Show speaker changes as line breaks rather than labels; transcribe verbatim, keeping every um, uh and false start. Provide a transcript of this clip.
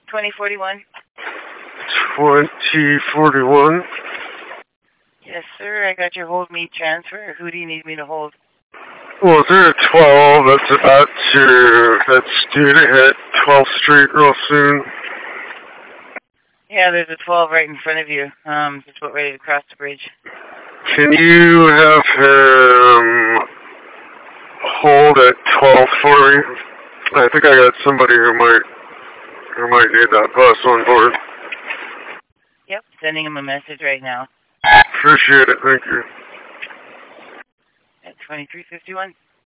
twenty forty-one.
twenty forty-one.
Yes, sir. I got your hold me transfer. Who do you need me to hold?
Well, there are twelve that's about to, that's due to hit twelfth Street real soon.
Yeah, there's a twelve right in front of you. Um, just about ready to cross the bridge.
Can you have him hold at twelve for me? I think I got somebody who might, who might need that bus on board.
Yep, sending him a message right now.
Appreciate it, thank you.
At twenty-three fifty-one.